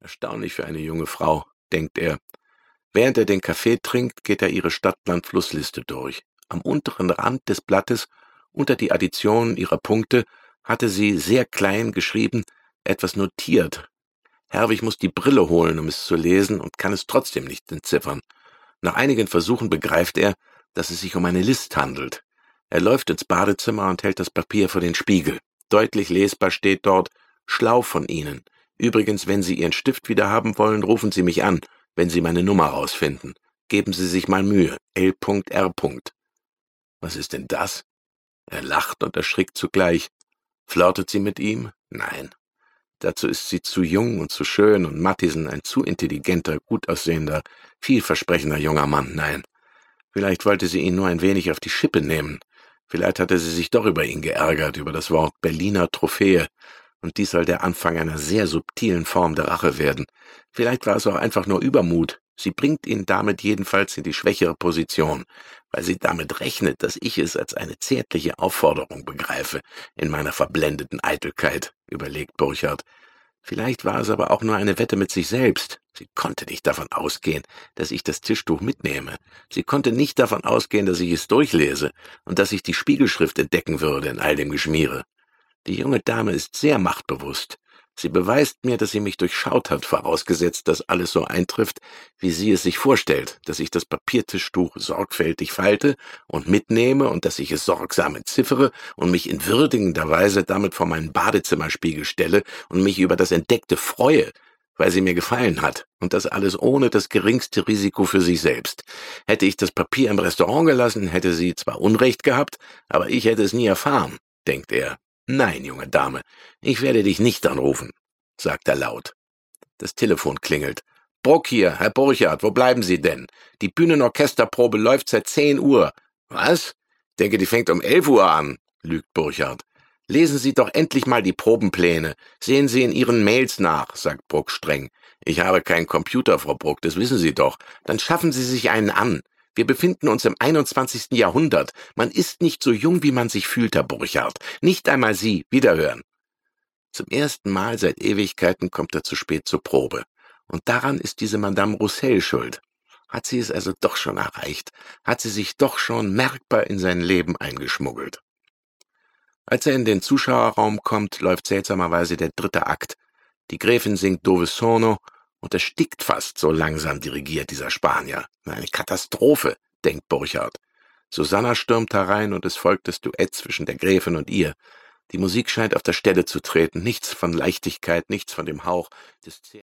Erstaunlich für eine junge Frau, denkt er. Während er den Kaffee trinkt, geht er ihre Stadtland-Flussliste durch. Am unteren Rand des Blattes, unter die Addition ihrer Punkte, hatte sie sehr klein geschrieben, etwas notiert. Herwig muss die Brille holen, um es zu lesen, und kann es trotzdem nicht entziffern. Nach einigen Versuchen begreift er, dass es sich um eine List handelt. Er läuft ins Badezimmer und hält das Papier vor den Spiegel. Deutlich lesbar steht dort: Schlau von Ihnen. Übrigens, wenn Sie Ihren Stift wieder haben wollen, rufen Sie mich an, wenn Sie meine Nummer rausfinden. Geben Sie sich mal Mühe. L.R. Was ist denn das? Er lacht und erschrickt zugleich. Flirtet sie mit ihm? Nein. Dazu ist sie zu jung und zu schön und Matthiesen ein zu intelligenter, gut aussehender, vielversprechender junger Mann. Nein. Vielleicht wollte sie ihn nur ein wenig auf die Schippe nehmen. Vielleicht hatte sie sich doch über ihn geärgert, über das Wort Berliner Trophäe. Und dies soll der Anfang einer sehr subtilen Form der Rache werden. Vielleicht war es auch einfach nur Übermut. Sie bringt ihn damit jedenfalls in die schwächere Position, weil sie damit rechnet, dass ich es als eine zärtliche Aufforderung begreife, in meiner verblendeten Eitelkeit, überlegt Burchard. Vielleicht war es aber auch nur eine Wette mit sich selbst. Sie konnte nicht davon ausgehen, dass ich das Tischtuch mitnehme. Sie konnte nicht davon ausgehen, dass ich es durchlese und dass ich die Spiegelschrift entdecken würde in all dem Geschmiere. Die junge Dame ist sehr machtbewusst. Sie beweist mir, dass sie mich durchschaut hat, vorausgesetzt, dass alles so eintrifft, wie sie es sich vorstellt, dass ich das Papiertischtuch sorgfältig falte und mitnehme und dass ich es sorgsam entziffere und mich in würdigender Weise damit vor meinen Badezimmerspiegel stelle und mich über das Entdeckte freue, weil sie mir gefallen hat, und das alles ohne das geringste Risiko für sich selbst. Hätte ich das Papier im Restaurant gelassen, hätte sie zwar Unrecht gehabt, aber ich hätte es nie erfahren, denkt er. Nein, junge Dame, ich werde dich nicht anrufen, sagt er laut. Das Telefon klingelt. Bruck hier, Herr Burchard, wo bleiben Sie denn? Die Bühnenorchesterprobe läuft seit 10 Uhr. Was? Denke, die fängt um 11 Uhr an, lügt Burchard. Lesen Sie doch endlich mal die Probenpläne. Sehen Sie in Ihren Mails nach, sagt Bruck streng. Ich habe keinen Computer, Frau Bruck, das wissen Sie doch. Dann schaffen Sie sich einen an. Wir befinden uns im 21. Jahrhundert. Man ist nicht so jung, wie man sich fühlt, Herr Burchard. Nicht einmal Sie. Wiederhören. Zum ersten Mal seit Ewigkeiten kommt er zu spät zur Probe. Und daran ist diese Madame Roussel schuld. Hat sie es also doch schon erreicht? Hat sie sich doch schon merkbar in sein Leben eingeschmuggelt? Als er in den Zuschauerraum kommt, läuft seltsamerweise der 3. Akt. Die Gräfin singt Dove Sono und erstickt fast, so langsam dirigiert dieser Spanier. Eine Katastrophe, denkt Burchard. Susanna stürmt herein und es folgt das Duett zwischen der Gräfin und ihr. Die Musik scheint auf der Stelle zu treten, nichts von Leichtigkeit, nichts von dem Hauch des